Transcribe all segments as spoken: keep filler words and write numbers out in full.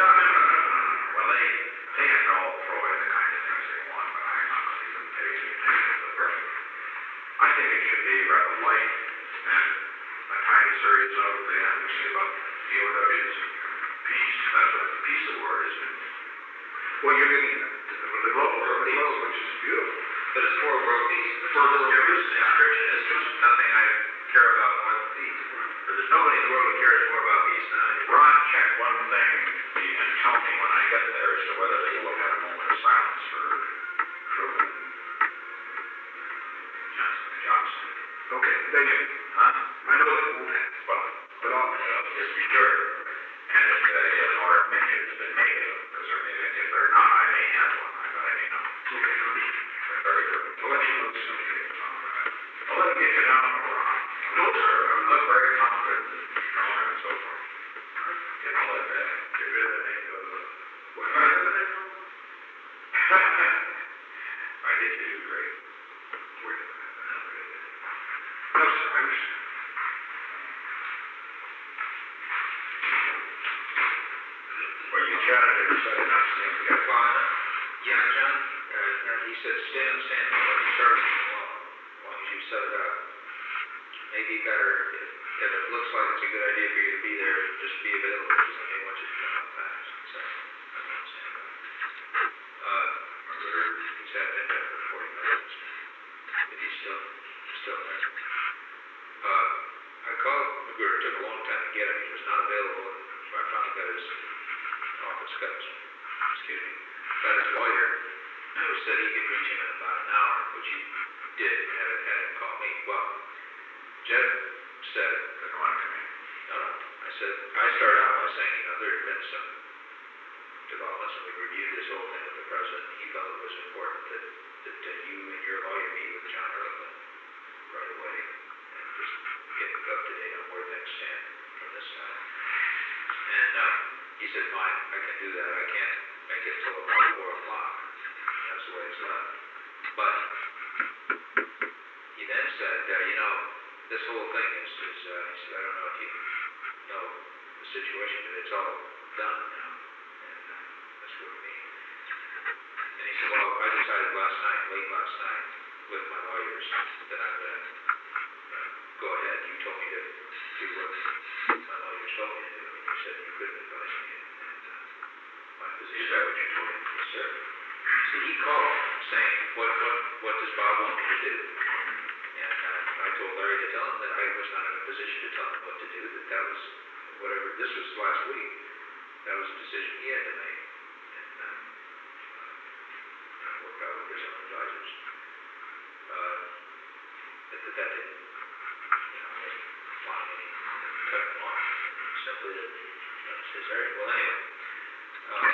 no, no, no, no, no. Well, they, they can all throw in the kind of things they want, but I'm not going to even pay any attention to the person. I think it should be rather light and a tiny series of the advocacy about P O Ws. Peace, that's what the peace award is. Well, you're getting the global, the global, which is beautiful. But it's for world peace. For world peace, the inscription is just nothing I care about more than peace. There's nobody in the world who cares more about peace than I do. Ron, check one thing and tell me when I get there as to whether they will have a moment of silence for Truman Johnson. Johnson. Okay, they do. Huh? I know they won't have. Well, But I'll, uh, just be sure. And if, uh, if our opinion has been made of it, because I mean, if they're not, I may have one. I thought I may not. okay, They're very good. I'll let you know soon. I'll let me get you down, Ron. No, sir. I look very confident and strong and so forth. You know, let that, get rid of that name of the, what, I think you do great. Wait a minute. No, sir, I understand. Well, you chatted and decided not to get fine. Yeah, John, uh, he said, stay on standby. Let me start it along, as long as you set it up. Maybe better if, if it looks like it's a good idea for you to be there, just be available, because I may want you to come out fast. So, I'm on standby. Uh, he's had been there for forty minutes. If he's still, still there. Uh, I called Magruder. It took a long time to get him. He was not available. So I finally got his office, got his, excuse me, got his lawyer, who said he could reach him in about an hour, which he did, had, had him call me. Well, Jeff said, Didn't want to come in. no, no, I said, I started out by saying, you know, there had been some developments, and we reviewed this whole thing with the president, and he felt it was important that, that, that you and your lawyer meet with John Ehrlichman right away, and just get up to date on where things stand from this side. And um, he said, fine, I can do that. I can't make it till about four o'clock. That's the way it's left. But he then said, uh, you know, this whole thing is, is uh, he said, I don't know if you know the situation, but it's all done now. And uh, that's what we mean. And he said, well, I decided last night, late last night, with my lawyers, that I'm going to uh, go ahead. You told me to do what my lawyers told me to do. And you said you couldn't advise me in, in uh, my position. Is that what you told him? Yes, sir. So he called saying, what, what, what does Bob want me to do? And uh, I told Larry to tell him that I was not in a position to tell him what to do, that that was whatever, this was last week, that was a decision he had to make. And uh, uh, work out with his own advisors. Uh, that, that that didn't, you know, I wasn't flying any, cutting him off. Simply that that was his area. Well, anyway. Uh,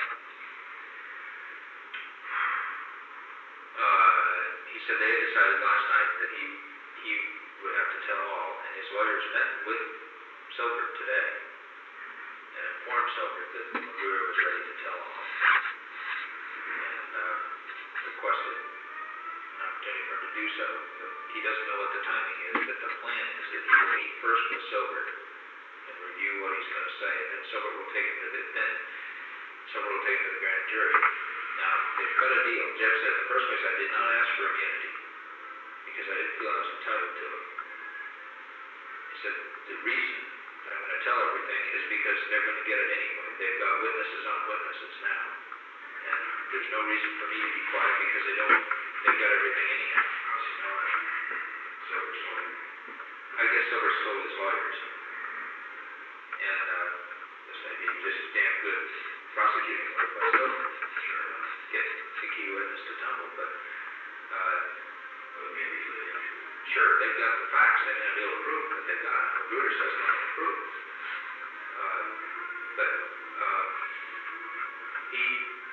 uh, he said they had decided last night that he he would have to tell all, and his lawyers met with Silbert today and informed Silbert that Magruder was ready to tell all, and uh, requested an opportunity for him to do so. But he doesn't know what the timing is, but the plan is that he will meet first with Silbert and review what he's going to say, and then Silbert will take it to the then Silbert will take it to the grand jury. Now they've cut a deal. Jeff said in the first place I did not ask for immunity because I didn't feel I was entitled to it. He said the reason I'm going to tell everything is because they're going to get it anyway. They've got witnesses on witnesses now, and there's no reason for me to be quiet because they don't. They've got everything anyhow. How's he know that? Silver told him. I guess Silver told his lawyers, and uh, this may be just damn good prosecuting work by Silver. Sure, get the key witness to tumble, but. Uh, Well, maybe they Sure, they've got the facts. They may not be able to prove that they've got it. Magruder says they can prove it. Uh, but uh, he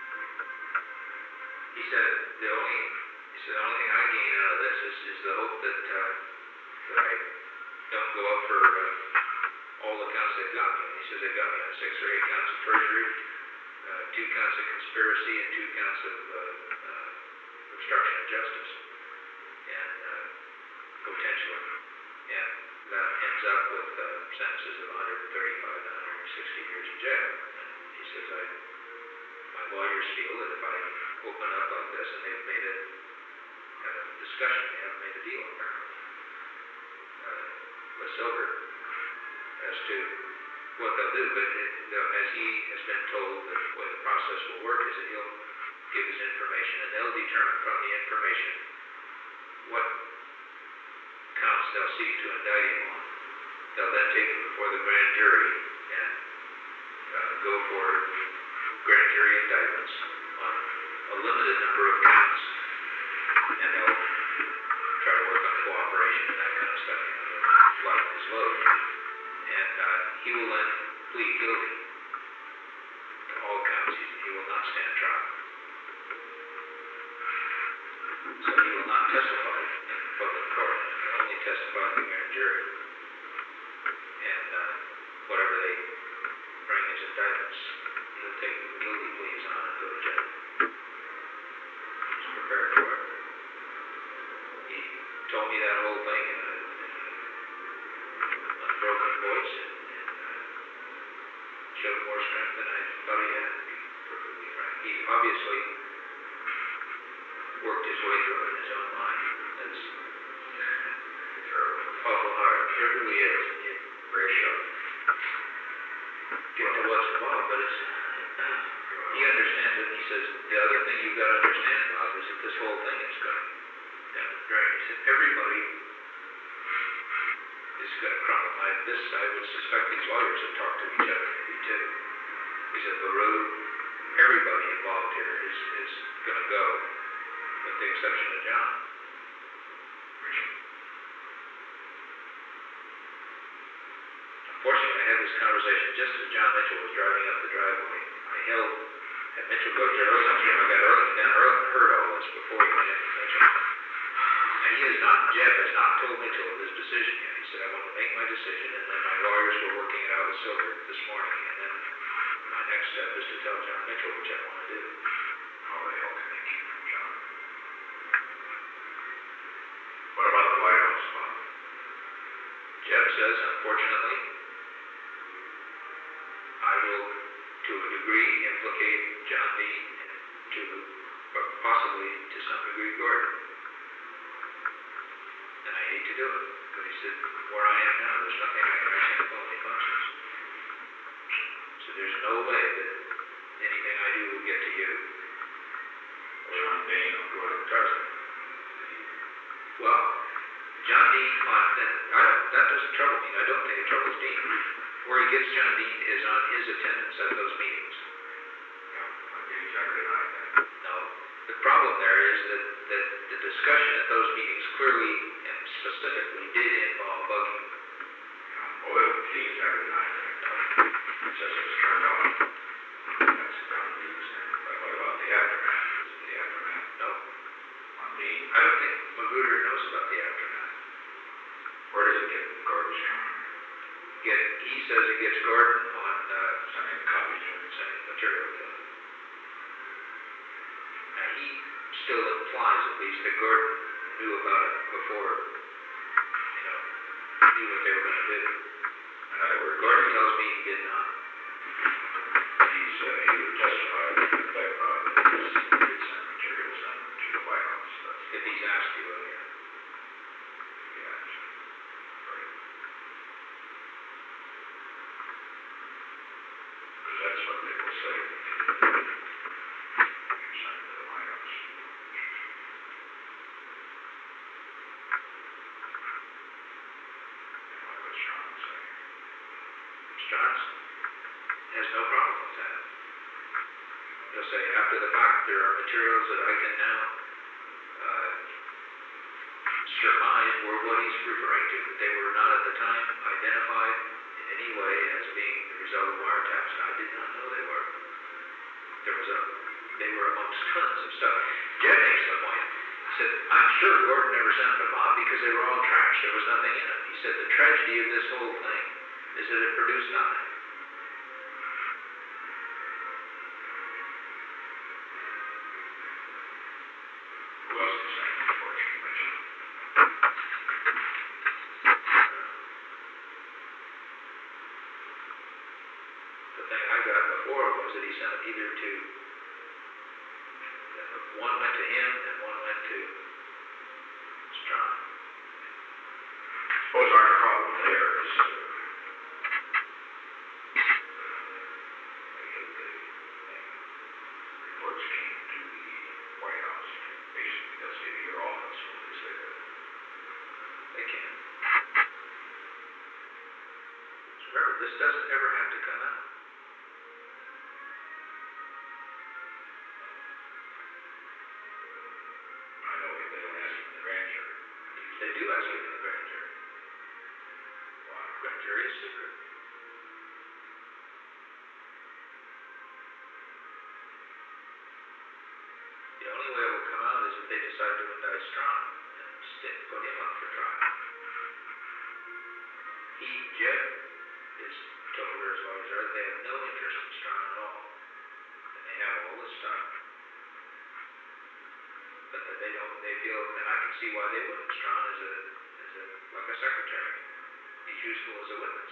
he said the only he said the only thing I gain out of this is, is the hope that uh, that I don't go up for uh, all the counts they've got me. And he says they've got me on six or eight counts of perjury, uh, two counts of conspiracy, and two counts of uh, uh, obstruction of justice. And uh, potentially, and that ends up with uh, sentences of one hundred thirty-five to one hundred sixty years in jail. And he says, I lawyers feel that if I open up like this and they've made a kind of discussion, they haven't made a deal apparently, uh, with Silver as to what they'll do. But it, they'll- as he has been told, that the way the process will work is that he'll give his information and they'll determine from the information what counts they'll seek to indict him on. They'll then take him before the grand jury and uh, go for grand jury indictments on a limited number of counts. And they'll try to work on cooperation and that kind of stuff, you know, to lighten his load. And uh, he will then plead guilty to all counts. He, he will not stand trial. So he will not testify in public court. He will only testify in the grand jury. And uh, whatever they bring as indictments, he'll take the guilty pleas on and go to jail. He's prepared for it. He told me that whole thing in a, in a unbroken voice and, and uh, showed more strength than I thought he had, to be perfectly frank. He's obviously worked his way through it in his own mind. That's awful hard. It really is. It, very sharp. Get to what's involved, but it's, he understands it. He says, the other thing you've got to understand, Bob, is that this whole thing is going down the drain. He said, everybody is going to crumble. I, this, I would suspect these lawyers have talked to each other, maybe too. He said, LaRue, everybody involved here is, is going to go, with the exception of John. Unfortunately, I had this conversation just as John Mitchell was driving up the driveway. I held, had Mitchell go to Arlington. I got Arlington down. Arlington heard all this before he went into Mitchell. And he has not, Jeff has not told Mitchell of his decision yet. He said, I want to make my decision, and then my lawyers were working it out with Silver this morning, and then my next step is to tell John Mitchell, which I want to do. How the hell can they keep from John? What about the White House, Bob? Jeff says, unfortunately, I will, to a degree, implicate John Dean and to, but possibly to some degree, Gordon. And I hate to do it, but he said, where I am now, there's nothing I can, I can't pull any punches. So there's no way that anything I do will get to you. John Dean or Gordon Tarzan? Well, John Dean, on, then, I don't, that doesn't trouble me. I don't think it troubles Dean. Where he gets John Dean is on his attendance at those meetings. Yeah, on meetings every night then. No. The problem there is that, that the discussion at those meetings clearly and specifically did involve bugging. Yeah, well, it was meetings every night. It says it was turned on. That's John Dean's thing. But what about the aftermath? Is it the aftermath? No. On Dean? I don't think Magruder knows about the aftermath. Where does it get Gordon's from? Get, he says it gets Gordon on uh, Sending copies to him. sending material to him. Now he still implies at least that Gordon knew about it before, you know, knew what they were going to do. In other words, Gordon tells me he did not. he's, uh, he would testify to the effect of that he did send materials then to the White House. That's If he's asked to, uh, yeah. yeah. Right. Because that's what they will say. You send to the White House. And what does John say? Johns has no problem with that. He'll say, after the fact, there are materials that I can now uh, surmise were what he's referring to. They were not at the time identified in any way as being the result of wiretaps, and I did not know they were. There was a, they were amongst tons of stuff. Jeff makes the point. He said, I'm sure Gordon never sent them to Bob because they were all trash. There was nothing in them. He said, the tragedy of this whole thing is that it produced nothing. Who else is saying unfortunate mention? The thing I got before was that he sent it either to one went to him and one went to Strawn. Suppose our problem there is, uh, the, the, uh, reports came to the White House. Basically, they'll stay to your office when they say that. They can. So remember, this doesn't ever have to come out. I know that they don't ask him in the grand jury. They do ask it in the grand jury. Why? Grand jury is secret. The only way it will come out is if they decide to indict Strawn and stick, put him up for trial. He, Jeb, is told where his lawyers are, they have no interest in Strawn at all. And they have all this stuff. But that they don't, they feel, and I can see why they wouldn't. Strawn is a, is a, like a secretary. He's useful as a witness.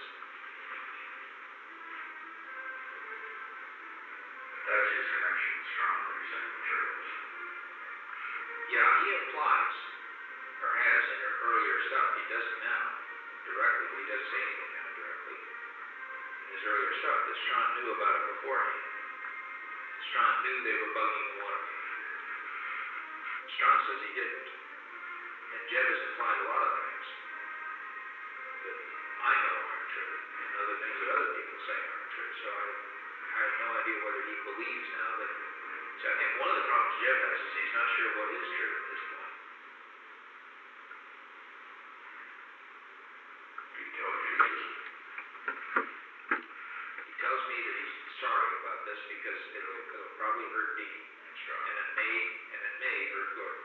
That's his connection with Strong, that he sent materials. Yeah, he implies, or has in her earlier stuff, he doesn't now directly, but he doesn't say anything now directly. In his earlier stuff, that Strawn knew about it beforehand. Strawn knew they were bugging the Watergate. Strawn says he didn't. And Jeb has implied a lot of things that I know aren't true, and other things that other people say aren't true. So I, I have no idea whether he believes now that. So I think one of the problems Jeb has is he's not sure what is true at this point. He tells you this. He tells me that he's sorry about this because it'll, it'll probably hurt Dean, And Strong. and it may, and it may hurt Gordon.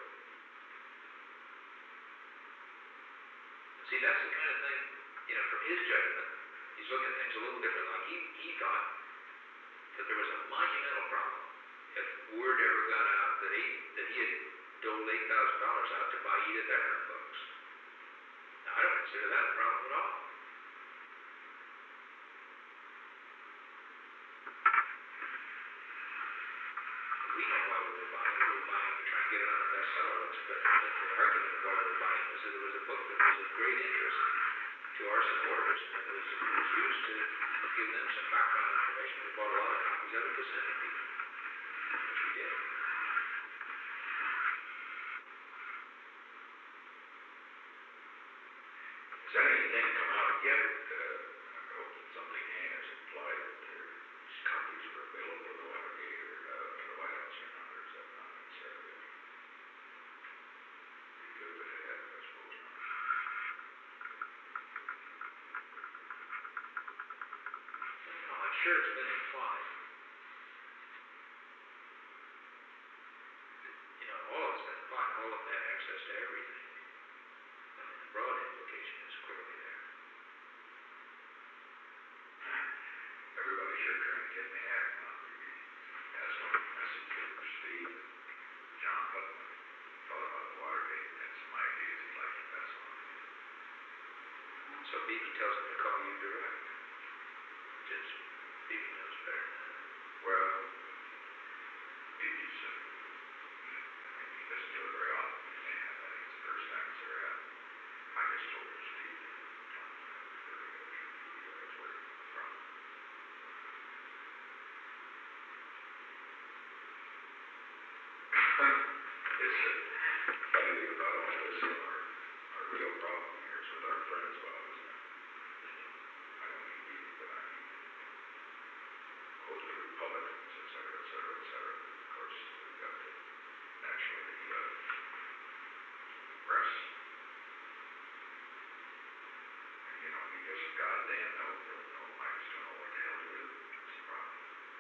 See, that's the kind of thing, you know, from his judgment, he's looking at things a little different. Like he, he thought that there was a monumental problem if word ever got out that he, that he had doled eight thousand dollars out to buy Edith Eckert books. Now, I don't consider that a problem at all. We know why we were buying it. We were buying it to try and get it on the bestseller list, but, but the argument of why we were buying it was that it was a book that was of great interest to our supporters, and it was, it was used to give them some background information. We bought a lot of copies of it to send to people, which we did. Has anything come out yet? Uh, I hope that something has implied that these copies were available to the Watergate or uh, to the White House or not, or is that not necessarily it? Be good if it had, I suppose not. No, I'm sure it's been implied. You know, all of it's been implied. All of them had access to everything. I mean, the broad implication is clearly there. Everybody's sure trying to get in the act now. He passed on a message to Steve and John Putnam thought about the Watergate and had some ideas he'd like to pass on. So Beebe tells him to call you direct, which is Beebe knows better than that. Well, he's, uh, I think he doesn't do it very often. And I think it's the first time it's ever happened. I just told Steve that John was very good. He was working on the front. It's the funny thing about all this, you know, our, our real problem here is with our friends, Bob, isn't it? I don't mean Beebe, but I mean, quote, the Republicans, et cetera, et cetera, et cetera. Of course, we've got the, naturally, the, uh, press. And, you know, he doesn't goddamn know, don't know, I just don't know what the hell to do. That's the problem.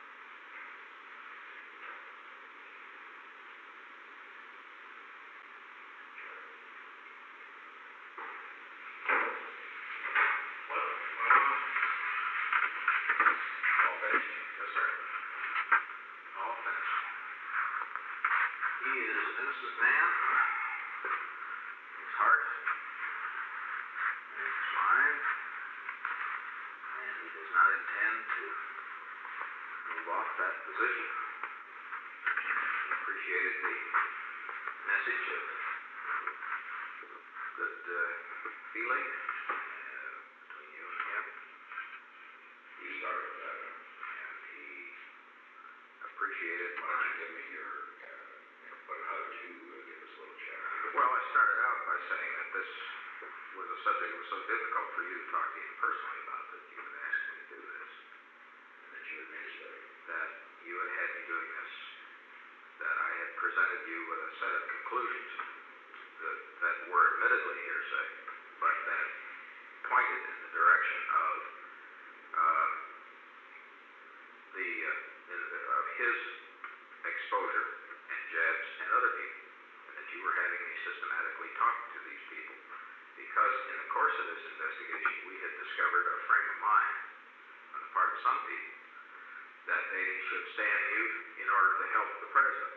Well, uh, all finished? Yes, sir. All finished. He is an innocent man. His heart, and his mind, and he does not intend to move off that position. He appreciates appreciated the message of good uh, feeling uh, between you and him. He started with that, and he appreciated. Why don't you give me your, uh, you know, but how did you uh, give us a little chat? Well, I started out by saying that this was a subject that was so difficult for you to talk to him personally about that you had asked me to do this, and that you had made a study, that you had had me doing this, that I had presented you with a set of conclusions that, that were admittedly hearsay, but that pointed in the direction of uh, the uh, of his exposure and Jeb's and other people, and that you were having me systematically talk to these people because in the course of this investigation we had discovered a frame of mind on the part of some people that they should stand mute in order to help the president,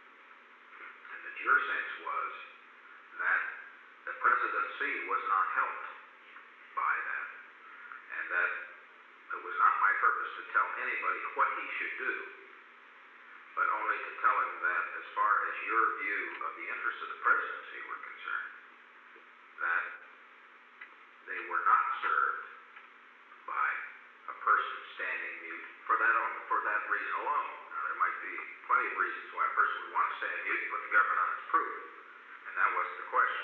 and that your sense was that the presidency was not helped by that, and that it was not my purpose to tell anybody what he should do, but only to tell him that as far as your view of the interests of the presidency were concerned, that they were not served by a person standing mute for that for that reason alone. Now, there might be plenty of reasons why a person would want to stand mute and put the government on its proof, and that wasn't the question.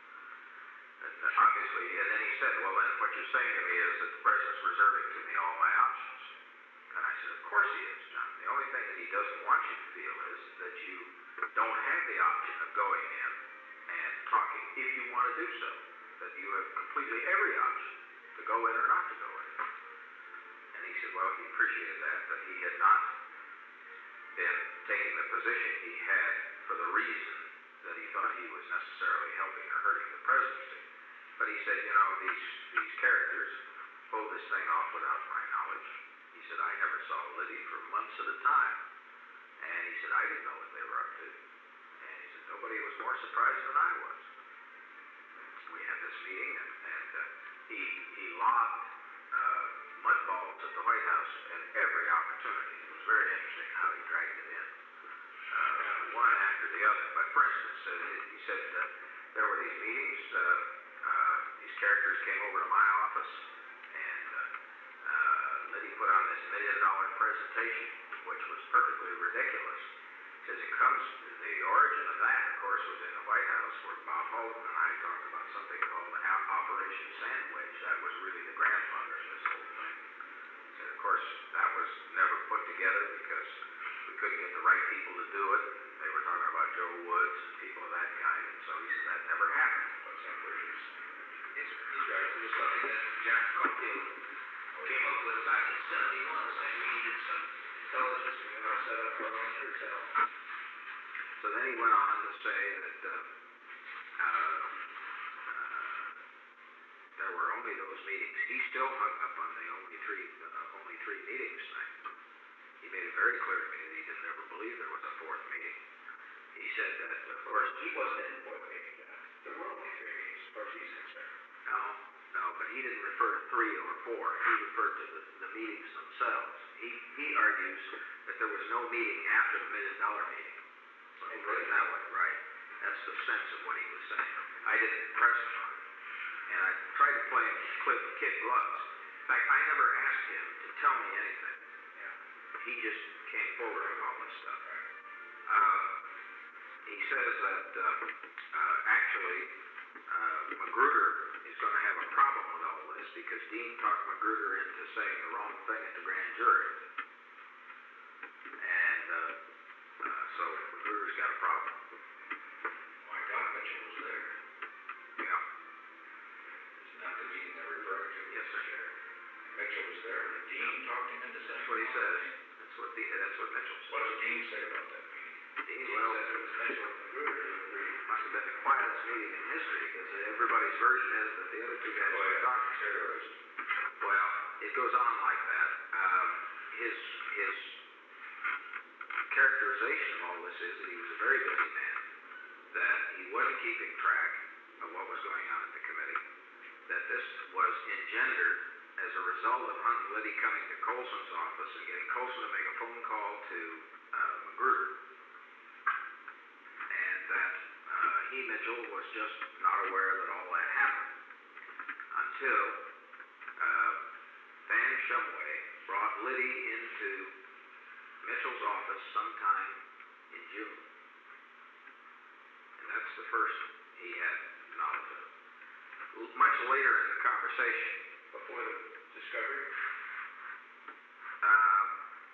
And obviously, and then he said, well, then what you're saying to me is that the president's reserving to me all my options. And I said, of course he is, John. The only thing that he doesn't want you to feel is that you don't have the option of going in and talking if you want to do so. That you have completely every option to go in or not to go in. And he said, well, he appreciated that, that he had not been taking the position he had for the reason that he thought he was necessarily helping or hurting the presidency. But he said, you know, these these characters pulled this thing off without my knowledge. He said, I never saw Liddy for months at a time. And he said, I didn't know what they were up to. And he said, nobody was more surprised than I was. We had this meeting, and, and uh, he, he lobbed uh, mud balls at the White House at every opportunity. It was very interesting how he dragged it in, uh, one after the other. But for instance, uh, he said uh, there were these meetings, uh, uh, these characters came over to my office, and uh, uh, Liddy put on this million dollar presentation, which was perfectly ridiculous. Because it comes, the origin of that, of course, was in the White House, where Bob Halton and I talked about something called Operation Sandwich. That was really the grandfather of this whole thing. And of course, that was never put together because we couldn't get the right people to do it. They were talking about Joe Woods and people of that kind, and so he said that never happened. What's Operation Sandwich? It's, he's right. It was something that Jack Caulfield came up with back in seventy-one, saying we needed some intelligence and we ought to set up our own Intertel. So then he went on to say that uh, uh, uh, there were only those meetings. He still hung up on the only three uh, only three meetings thing. He made it very clear to me that he didn't ever believe there was a fourth meeting. He said that, of course, he wasn't in the fourth meeting, Jack. There were only three meetings, as far as he's concerned. No, no, but he didn't refer to three or four. He referred to the, the meetings themselves. He he argues that there was no meeting after the million dollar meeting. Let me put it that way, right? That's the sense of what he was saying. I didn't press him on it, and I tried to play him clip kid gloves. In fact, I never asked him to tell me anything. Yeah. He just came forward with all this stuff. Uh, he says that uh, uh, actually uh, Magruder is going to have a problem with all this because Dean talked Magruder into saying the wrong thing at the grand jury, and uh, uh, so Magruder's got a problem. Oh, I thought Mitchell was there. Yeah. Isn't that the meeting they're referring to? Yes, sir. Mitchell was there, and Dean talked him into saying. That's what he says. That's what the, that's what Mitchell says. What does Dean say about that meeting? Dean, He well, says it was Mitchell and Magruder who agreed. must have been the quietest meeting in history because everybody's version is that the other two guys Oh, were yeah. talking. Terrorist. Well, it goes on like that. Um, his his characterization of all this is that he was a very busy man, that he wasn't keeping track of what was going on at the committee, that this was engendered as a result of Hunt and Liddy coming to Colson's office and getting Colson to make a phone call to uh, Magruder, he, Mitchell, was just not aware that all that happened until uh, Van Shumway brought Liddy into Mitchell's office sometime in June. And that's the first he had knowledge of. L- Much later in the conversation, Before the discovery? um,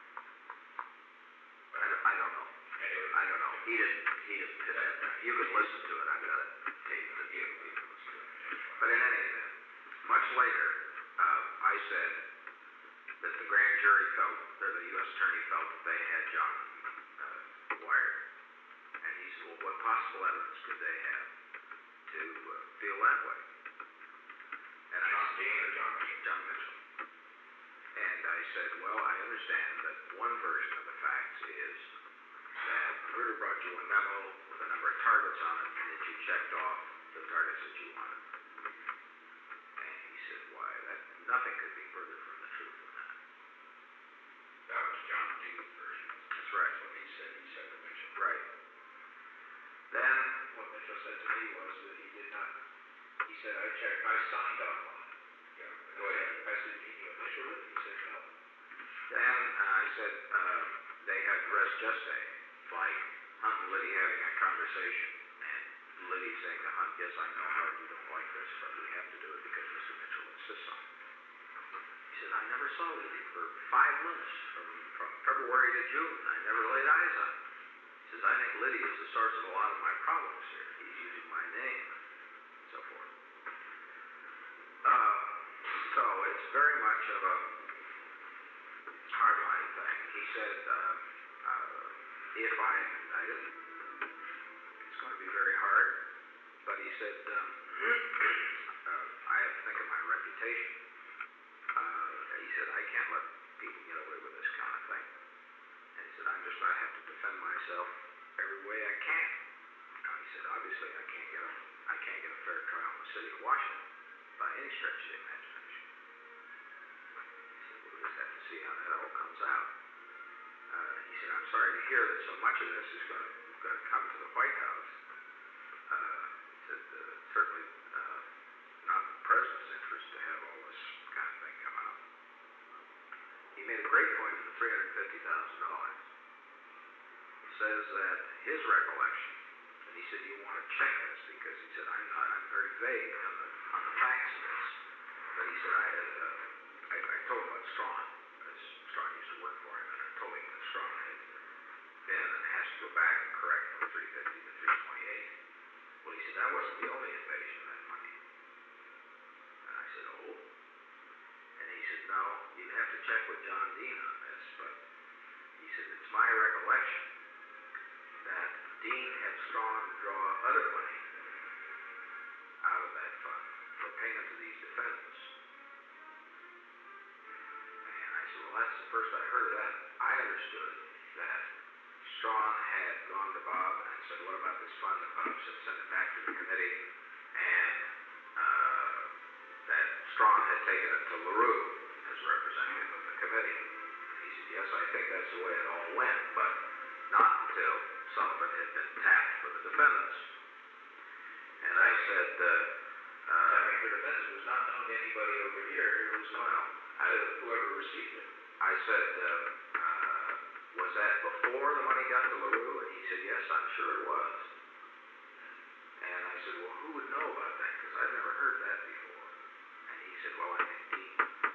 I, don't- I don't know. Anyway. I don't know. He didn't. He didn't hit that. You can listen to it. I've got it taped that you, you can listen to it. But in any event, much later, uh, I said that the grand jury felt, or the U S attorney felt that they had John uh, wired. And he said, well, what possible evidence could they have to uh, feel that way? And I John said, Dean or John Mitchell? John Mitchell. And I said, well, I understand that one version of the facts is that Ritter brought you a memo with a number of targets on it, and that you checked off the targets that you wanted. And he said, why, that nothing could be further from the truth than that. That was John Dean's version. That's right. That's what he said, he said to Mitchell. Right. Then, What Mitchell said to me was that he did not, he said, I checked, I signed off on it. Yeah. Go ahead. I said, can you initial it? He said, no. then uh, I said uh, they had res geste, like Hunt and Liddy having a conversation, and Liddy saying to Hunt, yes, I know, Howard, you don't like this, but we have to do it because Mister Mitchell insists on it. He said, I never saw Liddy for five months, from, from February to June. I never laid eyes on him. He says, I think Liddy is the source of a lot of my problems here. He's using my name, and so forth. Uh, so it's very much of a hardline thing. He said, uh, uh, if I am indicted, it's going to be very hard, but he said, um, uh, I have to think of my reputation. Uh, he said, I can't let people get away with this kind of thing. And he said, I'm just going to have to defend myself every way I can. Now, he said, obviously, I can't get a, I can't get a fair trial in the city of Washington by any stretch of the imagination. He said, we'll just have to see how that all comes out. Uh, he said, I'm sorry to hear that so much of this is going to, going to come to the White House. Uh, he said, uh, certainly uh, not in the president's interest to have all this kind of thing come out. He made a great point in the three hundred fifty thousand dollars. He says that his recollection, and he said, you want to check this, because he said, I'm not, I'm very vague on the, on the facts of this. But he said, I had, uh, I, I told him about Strawn, because Strawn used to work for him, and I told him that Strawn had been and has to go back and correct from three fifty to three twenty-eight. Well, he said, that wasn't the only invasion of that money. And I said, oh? And he said, no, you'd have to check with John Dean on this, but he said, it's my recollection that Dean had Strawn draw other money out of that fund for payment to these defendants. And I said, well, that's the first I heard of that. I understood that Strawn had gone to Bob and said, what about this fund? And Bob said, send it back to the committee. And uh, that Strawn had taken it to LaRue as representative of the committee. And he said, yes, I think that's the way it all went, but not until some of it had been tapped for the defendants. And I said, uh, uh, Tapping for defense was not known to anybody over here. It was known well, I, to whoever received it. I said, uh, uh, was that before the money got to LaRue? And he said, yes, I'm sure it was. And I said, well, who would know about that? Because I've never heard that before. And he said, well, I think Dean.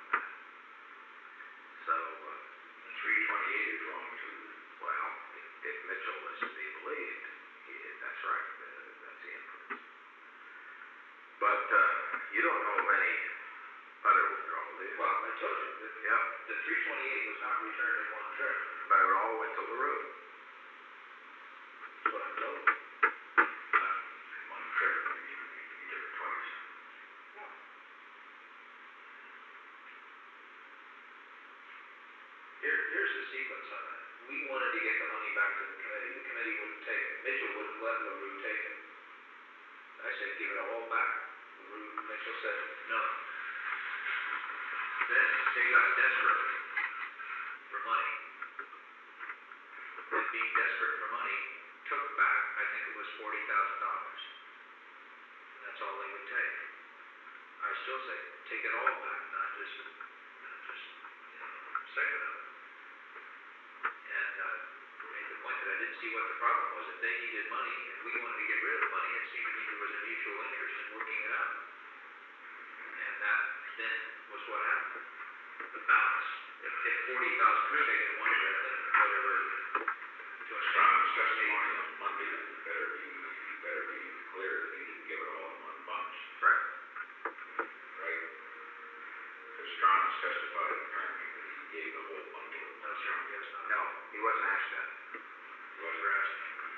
So, uh, three twenty-eight is wrong, too. well, if, if Mitchell is to be believed, he, that's right. Uh, that's the inference. But uh, you don't know of any other withdrawal, do you? Well, I told you that Yeah, the three twenty-eight was not returned in one trip. but it all went to LaRue. That's what I'm told. Not in one trip. He, he did it twice. Here, here's the sequence on it. We wanted to get the money back to the committee. The committee wouldn't take it. Mitchell wouldn't let LaRue take it. I said, give it all back. LaRue, Mitchell said, no. Then they got desperate for money. And being desperate for money, took back, I think it was forty thousand dollars. that's all they would take. I still say, take it all back, not just, not just, you know, a segment of it. And uh, made the point that I didn't see what the problem was. If they needed money and we wanted to get rid of the money, it seemed to me there was a mutual interest in working it out. And that then was what happened. The balance. If, if forty thousand was taken in one trip, then whatever. Ron's testimony on Monday, you better be, you better be clear that he didn't give it all in one bunch. Right. Right? Because Strong has testified apparently that he gave the whole bundle. No, sir, I guess not. No, he wasn't asked that. He wasn't asked.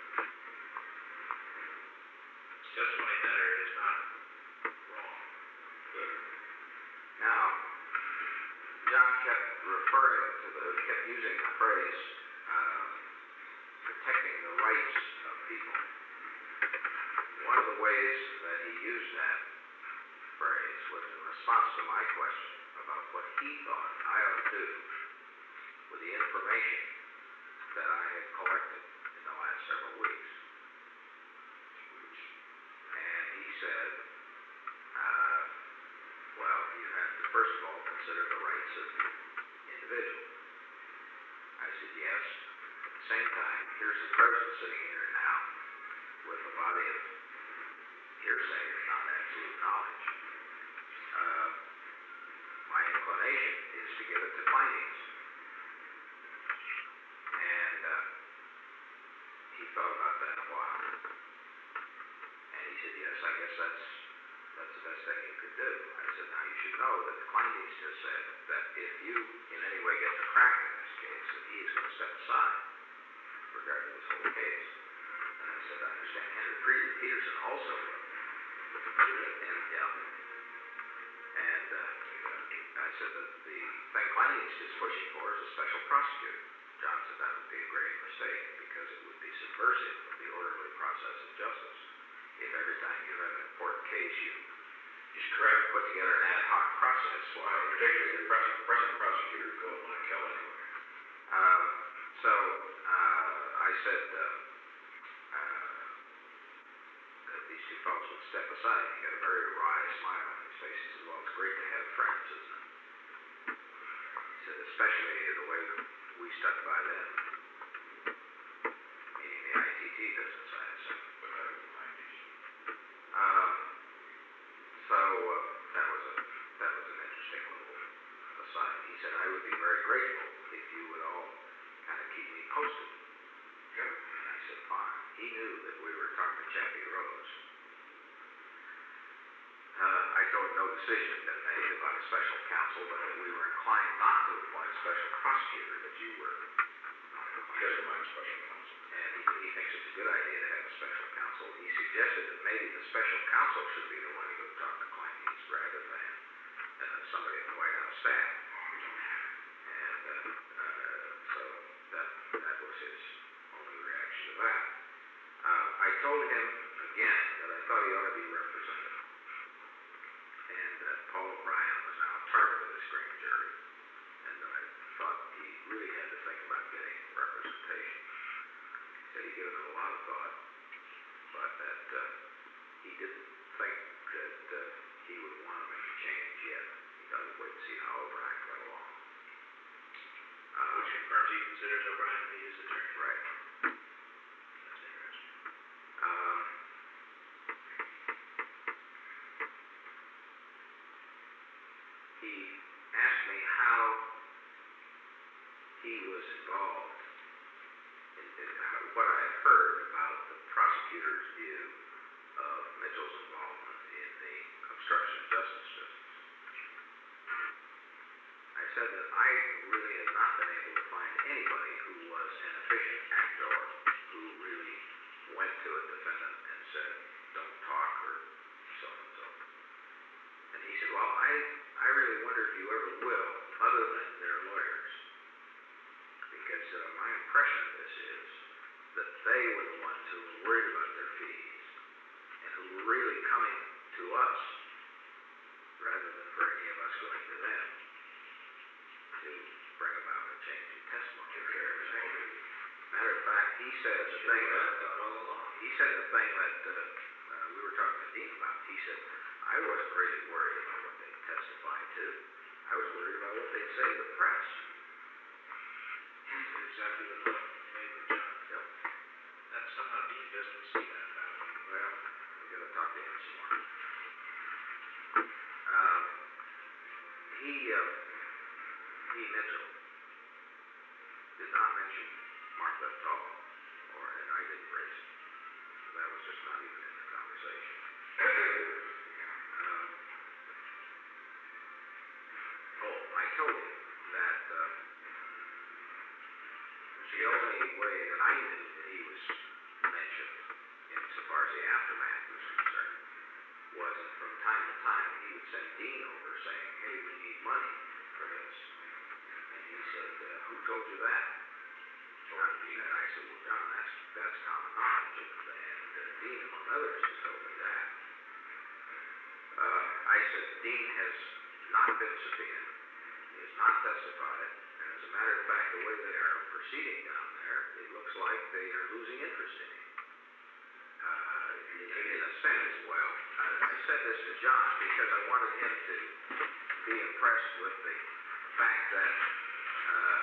His testimony matter is not wrong. Good. Now, John kept referring to the, kept using the phrase, uh, protecting the rights of people. One of the ways that he used that phrase was in response to my question about what he thought I ought to do with the information that I had collected in the last several weeks. And he said, uh, well, you have to first of all consider the rights of individuals. I said, yes. At the same time, here's the president sitting here now with a body of hearsay, if not absolute knowledge. Uh, my inclination is to give it to findings. And uh, he thought about that a while. And he said, yes, I guess that's that's the best thing you could do. I said, now you should know that the findings just said that if you in any way get the crack in this case, that he is going to step aside regarding this whole case. And I said, I understand Henry Peterson also will. And, yeah. And uh, I said that the thing Kleindienst is pushing for is a special prosecutor. John said that would be a grave mistake because it would be subversive of the orderly process of justice. If every time you have an important case, you He's correct. put together an ad hoc process. Well, particularly the present, present prosecutor would go and want to kill anyone. Um, so uh, I said uh, uh, that these two fellows would step aside. He got a very wry smile on his face. He said, well, it's great to have friends, isn't it? He said, especially the way we stuck by them, meaning the I T T business, I assume. But that was the nineties. Um, so uh, that was a that was an interesting little aside. He said, I would be very grateful if you would all kind of keep me posted. Yeah. And I said, fine. He knew that we were talking to Chappie Rose. Uh, I told him no decision had been made about a special counsel, but that we were inclined not to appoint a special prosecutor, that you were not He inclined. doesn't mind special counsel. And he, he thinks it's a good idea to have a special counsel. He suggested that maybe the special counsel should be the one to go talk to Kleindienst rather than uh, somebody on the White House staff. We don't have it. And uh, uh, so that that was his only reaction to that. Uh, I told him again that I thought he ought to be represented, and that Paul O'Brien was now a target of this grand jury, and that I thought he really had to think about getting representation. He said he'd given it a lot of thought, but that uh, he didn't think that uh, he would want to make a change yet. He thought he'd wait and see how O'Brien got along. Uh, Which confirms he considers O'Brien to be his attorney. right. That's interesting. Um, he asked me how he was involved in, in how, what I had heard about the prosecutor's view of Mitchell's involvement in the obstruction of justice business. I said that I really had not been able to find anybody who was an efficient actor who really went to a defendant and said, don't talk, or so and so. And he said, well, I, I really wonder if you ever will, other than their lawyers. Because uh, my impression of this is that they were the ones who were worried about their fees and who were really coming to us rather than for any of us going to them to bring about a change in testimony. Matter of fact, he said the thing that all along. he said the thing that uh, uh, we were talking to Dean about it. He said, I wasn't really worried about what they testified to. I was worried about what they'd say to the press. That's exactly the point you made with John. Yep. And somehow Dean doesn't see that value. Well, we gotta talk to him some more. Um, he, uh, he Mitchell did not mention Martha at all, or, and I didn't raise it. That was just not even in the conversation. um, oh, I told him that, uh, the only way that I knew that he was mentioned, insofar as the aftermath was concerned, was that from time to time he would send Dean over saying, hey, we need money for this. And he said, uh, who told you that? Told Dean. And I said, well, John, that's, that's common knowledge. And, and uh, Dean, among others, has told me that. Uh, I said, Dean has not been subpoenaed. He has not testified. And as a matter of fact, the way they are proceeding down there, it looks like they are losing interest in him. Uh, in, in a sense, well, I, I said this to John because I wanted him to be impressed with the fact that uh,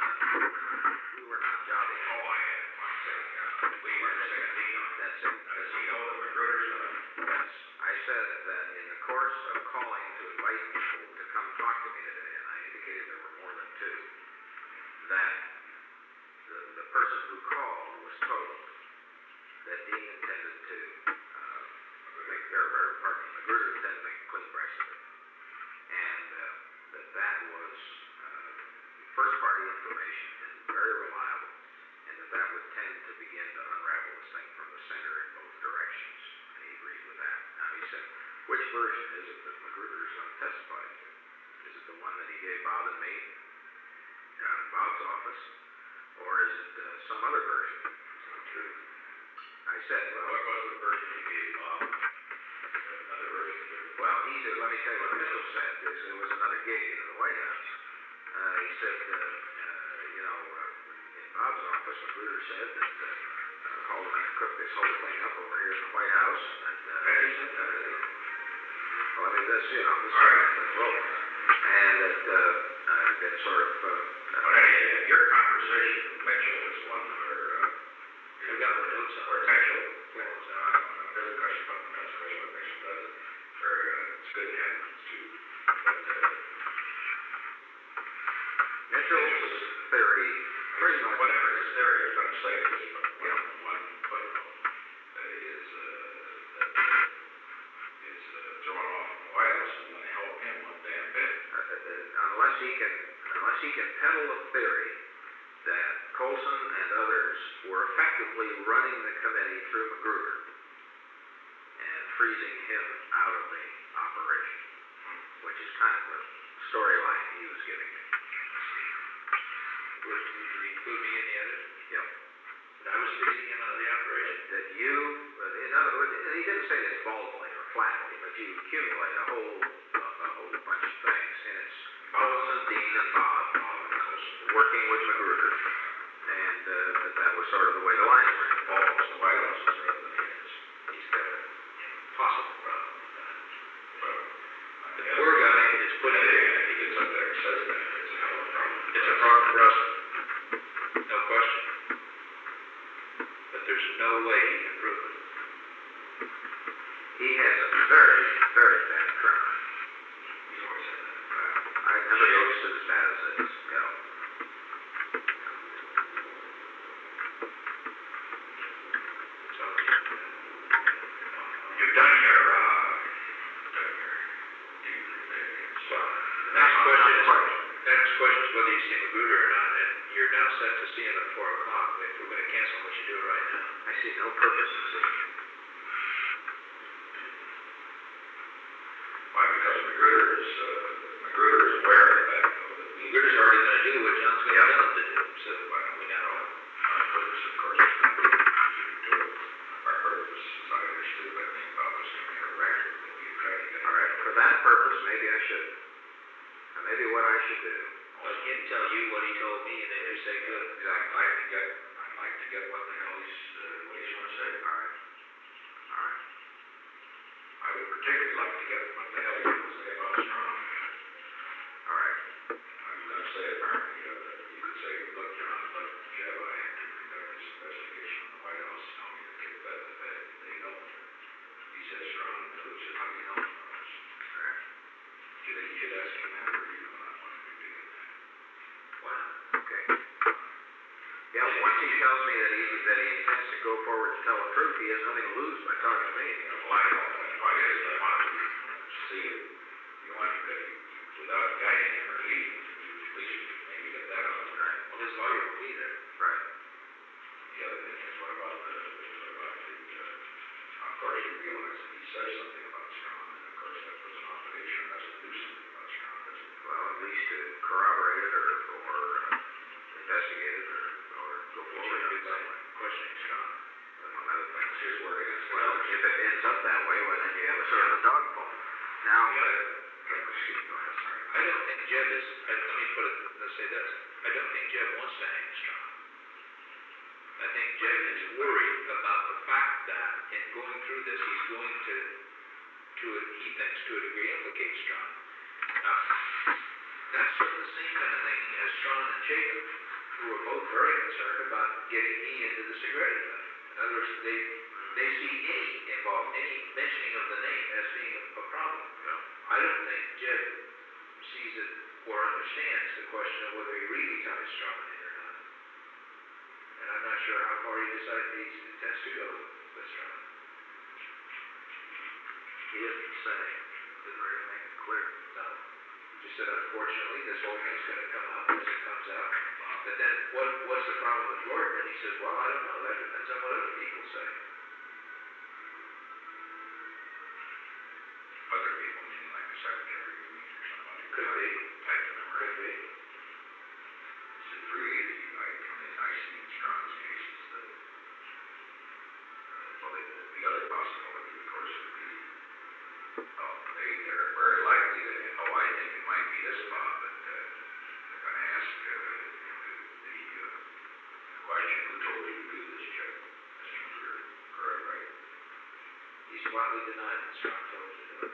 we were not jobbing. Oh, I had one thing, uh, we were saying, Dean, That's it. does he know the recruiters? Yes. I said that in the course of calling to invite people to come talk to me today, and I indicated there were more than two, that the, the person who called was told that Dean intended to uh, make, or, or pardon me, Magruder intended to make a clean breast of it. And uh, that that was uh, first-party information and very reliable, and that that would tend to begin to unravel this thing from the center in both directions. And he agreed with that. Now he said, which version is it that Magruder's going to testify to? Is it the one that he gave Bob and me down in Bob's office? Or is it uh, some other version? It's not true. I said, well, What was the version you gave Bob? Another version? well, he said, let me tell you what Mitchell said. This, there was another gig into the White House. Uh, he said, uh, uh, you know, uh, in Bob's office, Magruder said that uh, uh, Haldeman cooked this whole thing up over here in the White House. And, uh, And he said that? uh, well, I mean, this, you know, this All right. is well, and that uh, uh, had been sort of, uh, But anyway, your conversation with Mitchell is one where, uh, I've got my notes on where it. Mitchell, well, it's not, there's a question about the notes, a question about Mitchell does it, very, uh, it's good to have those two. But, uh, Mitchell's theory, pretty much. whatever his theory is going to say, just one, one footnote, uh, is, uh, that, uh, is, uh, throwing off in the White House isn't going to help him one damn bit. Uh, uh, unless he can, unless he can peddle a theory that Colson and others were effectively running the committee through Magruder and freezing him out of the operation, which is kind of the storyline he was giving me. Would, would you include me in the edit? Yep. That I was freezing him out of the operation? That you, uh, in other words, he didn't say this baldly or flatly, but you accumulate a whole, uh, a whole bunch of things, and it's Colson, Dean, and Bob, Bob and Colson. working with Magruder, and uh, that that was sort of the way the lines were. Oh, it's the White House is rather than his. He's got an impossible problem with that. Well, The poor guy is putting yeah, it, he gets up there and says that, it's a hell of a problem. it's a problem for us, no question. But there's no way he can prove it. He has a very, very bad tremor. He's always said that. Uh, I never noticed it as bad as this, you know. So, yeah, You've done your, uh, done your due diligence. well, the next question is, the next question is whether you see Magruder or not, and you're now set to see him at four o'clock. If we're gonna cancel, we should do it right now. I see no purpose in seeing him. Why? Because Magruder is, uh, Magruder is aware of the fact, though, that we. Magruder's already gonna do what John's gonna Yeah. tell him to do, so we now know. Our purpose, of course, is not to do it. Our purpose, as I understood, I think Bob was to make a record that we tried to get. All right, for that purpose, maybe I should. And maybe what I should do. Let him tell you what he told me, and then you say, good. I'd like to get, I'd like to get what the hell he's, uh, what he's going to say. All right. All right. particularly like to get what the hell people say about Strong. All right. I was gonna say, apparently, uh, you could say, look, John, look, Jeb, I had to conduct this investigation on the White House, tell me to get that, that they know. He said, Strong, no, he said, how do you know? All right. Do you think you should ask him that, or you do not want him to dig in that? Why not? Okay. Yeah, once he tells me that he, that he intends to go forward to tell the truth, he has nothing to lose by talking to me. You know, well, I know, that's why it is, I want to see it. You want him to, without guiding him or leading him, at least maybe get that out. Right. Well, his lawyer will be there. Right. The other thing is, what about the, what about the, uh, of course, you realize that he says something about Strong, and of course, that puts an obligation on us to do something about Strong, doesn't it? Well, at least to corroborate it or, or uh, investigate it or, or go Which forward would in be by some way. questioning Strong. Among other things. His word against Well, theirs. if it ends up that way, well, then you have a sort of a dogfall. Now, The other, yeah, excuse me, go ahead, sorry. I don't think Jeb is, I, let me put it, let's say this, I don't think Jeb wants to hang Strong. I think Jeb is worried about the fact that in going through this, he's going to, to, a, he thinks to a degree, implicate Strong. Now, that's sort of the same kind of thinking as Sean and Jacob, who are both very concerned about getting me into the Segretti thing. In other words, they, they see any involved, any mentioning of the name as being a, a problem. yeah. I don't think Jeb sees it or understands the question of whether he really ties Strong in or not. And I'm not sure how far he decides he intends to go with Strong. He didn't say. Didn't really make it clear. No. He just said, unfortunately, this whole thing's going to come out as it comes out. But then what, what's the problem with Gordon? And he says, well, I don't know. That depends on what other people say. Other people, meaning like the secretary, you mean, or somebody. Could be. Type the number. Could be. It's really easy, I, I mean, I see in Strong's cases that, uh, well, the, the other possibility, of course, would be, oh, they, they're very likely to, oh, I think it might be this Bob, but, uh, they're gonna ask, uh, the, uh, question, who told you to do this, Jeff? Mister Munger, correct, right? He's flatly denied that Strong told him to do it.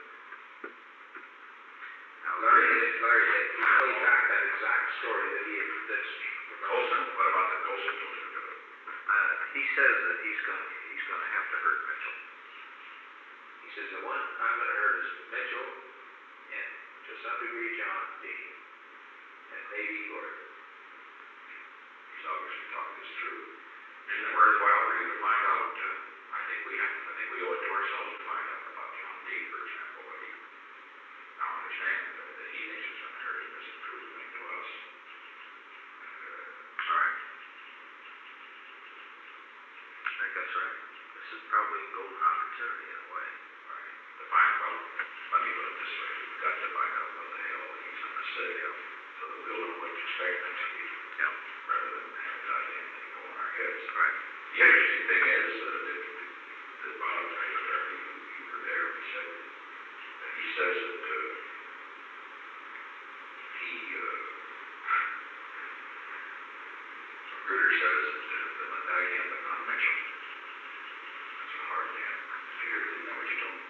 Now, Larry, did- Larry, did. He played back that exact story that he had, that's. Colson, what about the Colson told you to do it? uh, he says that he's going to he's going to have to hurt Mitchell. He says, the one I'm going to hurt is Mitchell and to some degree John D. and maybe Gordon. He's obviously talking this through. Isn't it worthwhile for you to find out, uh, I think we have, I think we owe it to ourselves to find out about John D, for example, what he, now understand that, that he thinks it's gonna hurt him, is a true thing to us. And, uh, All right. I think that's right. This is probably a golden opportunity in a way. right, to find, well, let me put it this way, we've got to find out what the hell he's gonna say, so that we'll know what to expect next week. Yeah. Rather than have that damn thing go in our heads. Right. The interesting thing is, uh, that, that Bob, I was there, you, you were there, he said, that he says that, uh, he, uh, Magruder says that uh, they'll indict him, but not Mitchell. That's a hard damn figure, isn't that what you told him?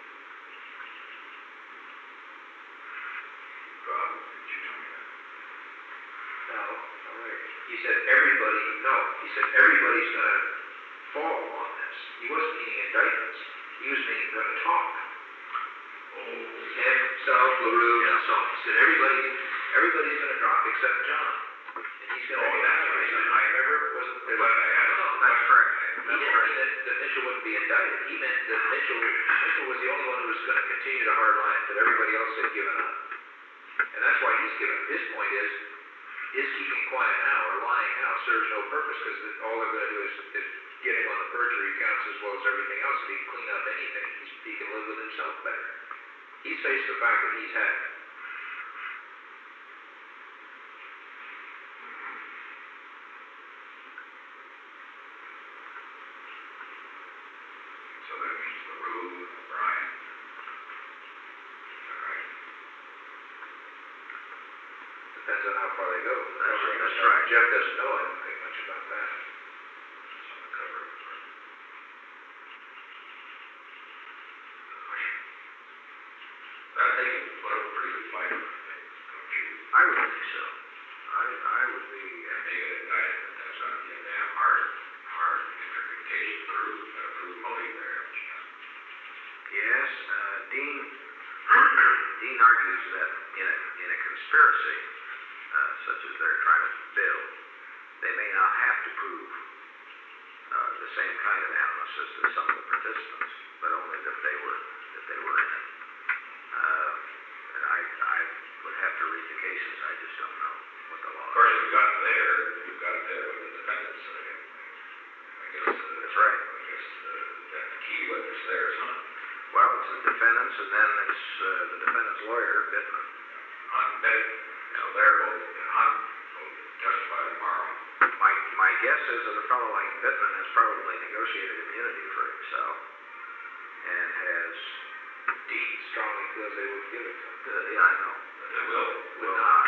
Bob, did you tell me that? No, no, Larry. He said everybody, no, he said everybody's going to fall on this. He wasn't meaning indictments. He was meaning going to talk. Oh, Himself, LaRue, and so on. He said everybody, everybody's going to drop except John. And he's going to Oh, that's what he said. I remember, wasn't I'm glad I asked. No, no, That's correct. He That's didn't correct. mean that, that Mitchell wouldn't be indicted. He meant that Mitchell, Mitchell was the only one who was going to continue to hard line, that everybody else had given up. And that's why he's given up. His point is, is keeping quiet now or lying now serves no purpose because all they're going to do is, is get him on the perjury counts as well as everything else. If he can clean up anything, he's, he can live with himself better. He's faced the fact that he's had it. So that means LaRue, O'Brien. Is that right? Depends on how far they go. That's- Nobody that's knows. right. Jeff doesn't know, I don't think much about that. It's on the cover of the book. the, And they get indicted, but that's gonna be a damn hard, hard, intricate case to prove, you gotta prove motive there, don't you? yes, uh, Dean, Dean argues that in a, in a conspiracy, uh, such as they're trying to build, they may not have to prove, uh, the same kind of animus as to some of the participants, but only that they were, that they were in it. Uh, and I, I would have to read the cases, I just don't know what the law Of is. course, you've got it there, you've got it there with the defendants, so I I guess. uh, That's right. I guess, uh, that the key witness there is Hunt. Well, it's the defendants, and then it's, uh, the defendant's lawyer, Bittman. Hunt and Bennett, so they're both, and Hunt will testify tomorrow. My, my guess is that a fellow like Bittman has probably negotiated immunity for himself, and has, Dean strongly feels they would give it to him. uh, yeah, I know, They will. will not.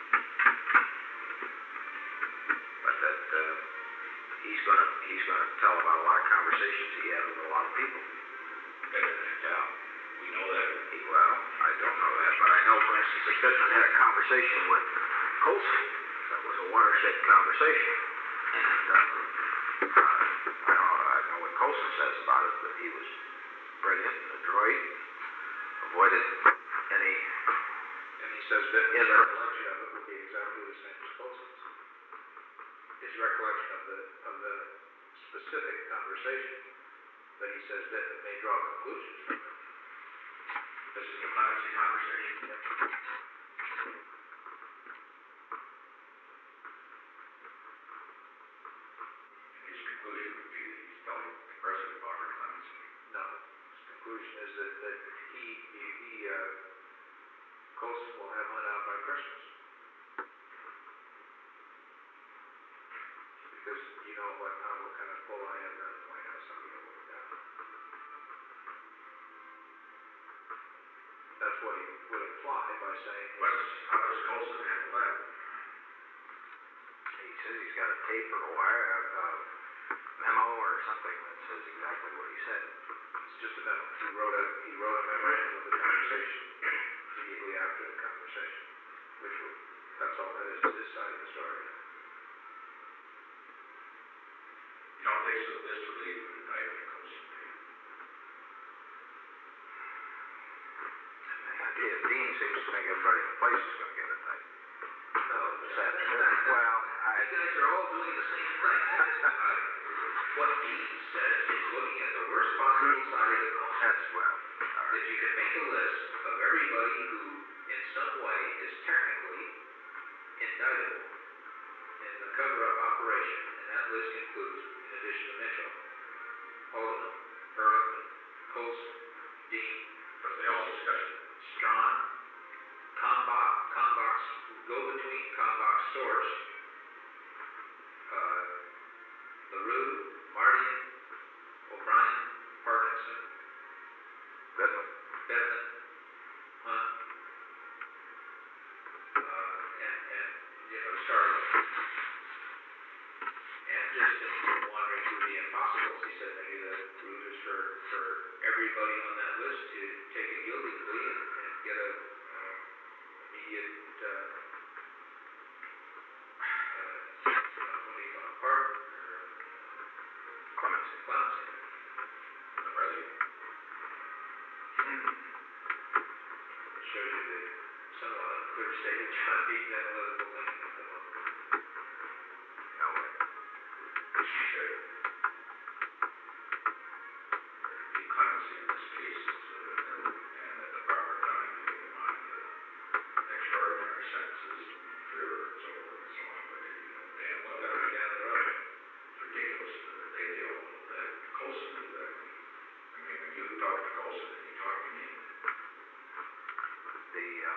But that, uh, he's gonna, he's gonna tell about a lot of conversations he had with a lot of people. Yeah, we know that. He- Well, I don't know that, but I know, for instance, that Bittman had a conversation with Colson. That was a watershed conversation. And, uh, uh, I don't know, I know what Colson says about it, that he was brilliant and adroit, avoided any, And he says that his Yeah. recollection of it would be exactly the same as Colson's. His recollection of the, of the specific conversation, that he says that may draw conclusions from it. This is the clemency conversation. And his conclusion would be that he's telling the president about her clemency. No, his conclusion is that, that he, he, he, uh, Colson will have Hunt out by Christmas. Because you know what, how, what kind of pull I have around the White House, I'm gonna work it out. That's what he would imply by saying. What's, how does Colson handle that? he says he's got a tape or a wire, a, a memo or something that says exactly what he said. It's just a memo. He wrote a, he wrote a memorandum of the conversation immediately after the conversation, which would, that's all that is, his side of the story. You don't think so, this would lead to an indictment of Colson, do you? Yeah, Dean seems to think everybody in the place is going to get indicted. No, This afternoon. Well, I, you guys are all doing the same thing. What Dean says is looking at the worst possible side of the coin. that's, well, all That right. you can make a list of everybody who, in some way, is technically indictable in the cover-up operation, and that list includes, in addition to Mitchell, Haldeman, Ehrlichman, Colson, Dean, But they all discussed it. Strawn, Kalmbach, Kalmbach's go-between, Kalmbach's source, uh, LaRue, Mardian, O'Brien, Parkinson, Bittman. Bevan, Hunt, uh, and, and, you know, Charlie. And just in wandering through the impossibles, he said maybe the route is for, for everybody on that list to take a guilty plea and, and get a, uh, immediate, uh, uh, what do you call it, pardon, or, uh, Clemency. clemency. The president. It shows you the somewhat unclear state of John Dean's analytical thinking at the moment. No way. Which he should. There could be clemency in this case, uh, and at the proper time, keeping in mind the extraordinary sentences, Freeler and so forth and so on, but you know damn well. That'll be down the road. It's ridiculous that they deal with that. Colson knew that. I mean, when you talk to Colson and you talk to me, The, um,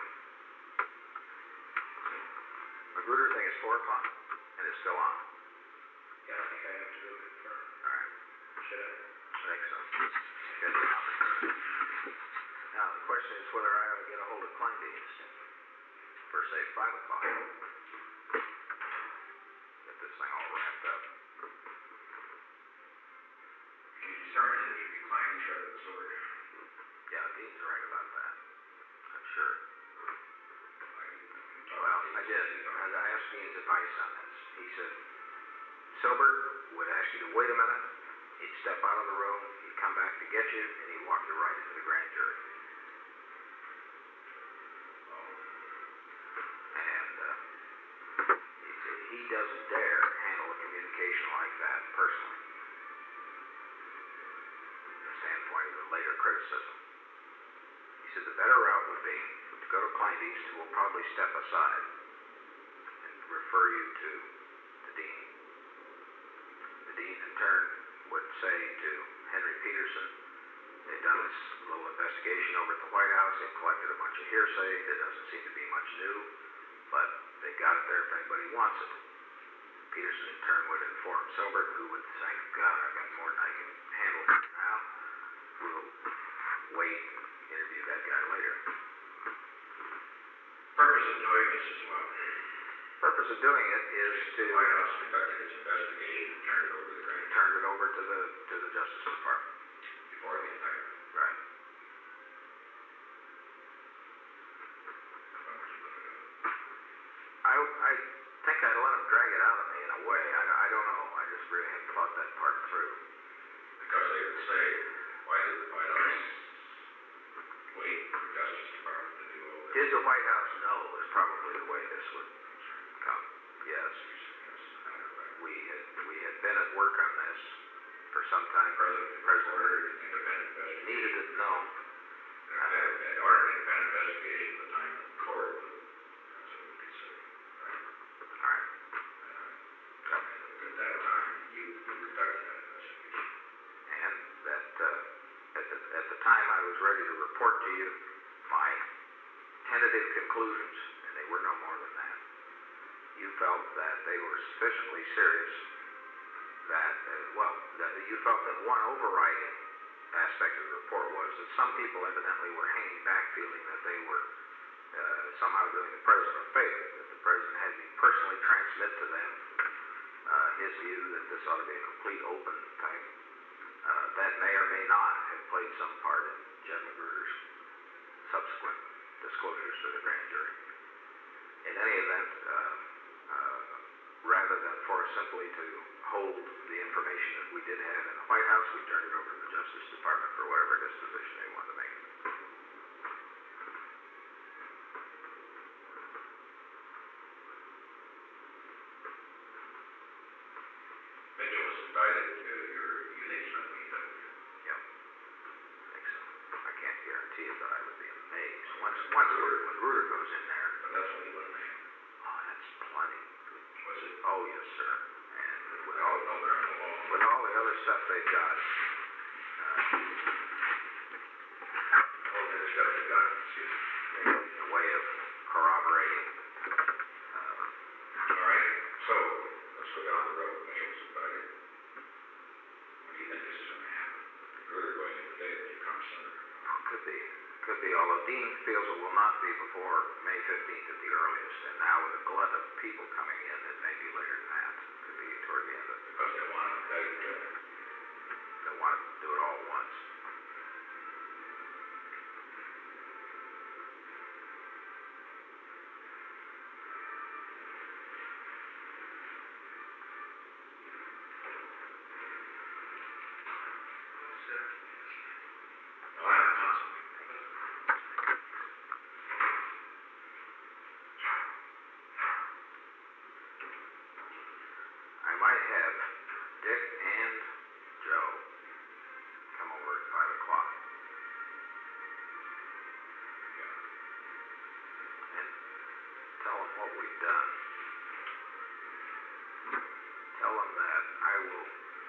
Magruder thing is four o'clock, and it's still on. Yeah, I think I have to go confirm. All right. Should I? I think so. Get the opportunity. Now, the question is whether I ought to get a hold of Kleindienst for, say, five o'clock. Get this thing all wrapped up. you determine it should be climbing each other sword. Yeah, Dean's right about that. I'm sure. I can talk Well, to I Dean. did. I I asked Dean's advice on that. He said, Silbert would ask you to wait a minute, he'd step out of the room, he'd come back to get you, and he'd walk you right into the grand jury. And uh, he said he doesn't dare handle a communication like that personally, from the standpoint of the later criticism. He said the better route would be to go to Client East, who will probably step aside and refer you to the dean. The dean, in turn, would say to Henry Peterson, they've done this little investigation over at the White House, they've collected a bunch of hearsay, there doesn't seem to be much new, but they've got it there if anybody wants it. Peterson, in turn, would inform Silbert, who would say, God, I've got more than I can handle now. We'll wait, interview that guy later. Purpose of doing this as well. Purpose of doing it is to The White House conducted its investigation and turned it over to the grand turn it over to the to the Justice Department. before the indictment. Right. When would you let it go? I, I think I'd let him drag it out of me in a way. I, I don't know. I just really haven't thought that part through. Because they would say, why did the White House wait for the Justice Department to do all this? Did the White House know is probably the way this would come. Yes. We had, we had been at work on this for some time. President President ordered an independent investigation. needed it known. And if they had ordered an independent investigation at the time of the court, that's what we could say. Right? All right. Uh, At that time, you conducted that investigation. And that uh, at, the, at the time I was ready to report to you my tentative conclusions, and they were no more than that. You felt that they were sufficiently serious that, uh, well, that you felt that one overriding aspect of the report was that some people evidently were hanging back feeling that they were uh, somehow doing the president a favor, that the president had me personally transmit to them uh, his view that this ought to be a complete open type. Uh, that may or may not have played some part in Jed Magruder's subsequent disclosures to the grand jury. In any event, uh, uh, rather than for us simply to hold the information that we did have in the White House, we turned it over to the Justice Department for whatever disposition they wanted to make. Mitchell was indicted. Uh, you're, you think he's going to be indicted? Yep, I think so. I can't guarantee it, but I would be amazed. Once, once Magruder goes in there, But that's only one man. oh, that's plenty. Was it? Oh, yes, sir. And with I all, don't know criminal law. with all the other stuff they've got, uh, All the other stuff they got, excuse me. in the way of corroborating, uh, All right, so let's go down the road. Mitchell's indicted. When do you think this is going to happen? Magruder going in today, will you come sooner? could be, could be, although Dean feels it will not be before May fifteenth at the earliest, and now with a glut of people coming in, it may be later than that. Could be toward the end of, Because they want to indict, uh, they want to do it all at once. well, I have not. I might have Dick and Joe come over at five o'clock and tell them what we've done. Tell them that I will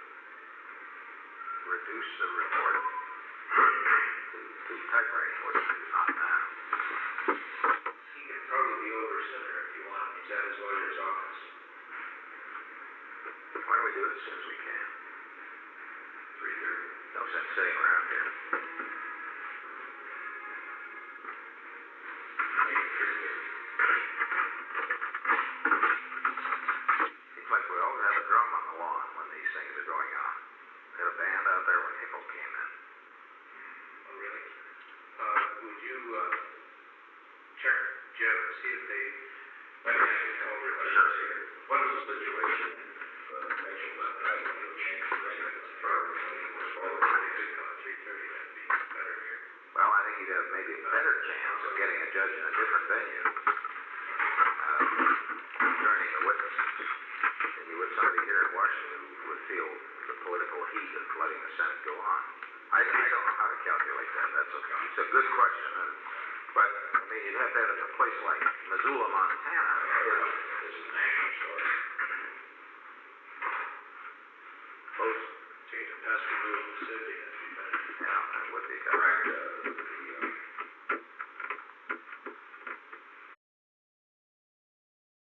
reduce the report to, to typewriting, which is not now. He could probably be over sooner if you want. He's at his lawyer's office. Why don't we do it as soon as we can? Three thirty. No sense sitting around here. Make it three thirty. Seems like we always have a drum on the lawn when these things are going on. We had a band out there when Hickel came in. Oh, really? Uh, would you, uh, check, Jeff, and see if they, Let me ask you a couple of questions here. What is the situation, uh, Mitchell left, I don't know, change the rate of the term, as far as Well, if they call it three thirty, that'd be better here. Well, I think you'd have maybe a better chance of getting a judge in a different venue, uh, joining the witnesses, than you would somebody here in Washington who would feel the political heat of letting the Senate go on. I, I don't know how to calculate that. That's a, it's a good question, and, but I mean, you'd have to have it in a place like Missoula, Montana. You know, this is a national story. most, To get to Pascagoula, Mississippi, that'd be better. yeah, that would be better. Correct, uh, the, uh,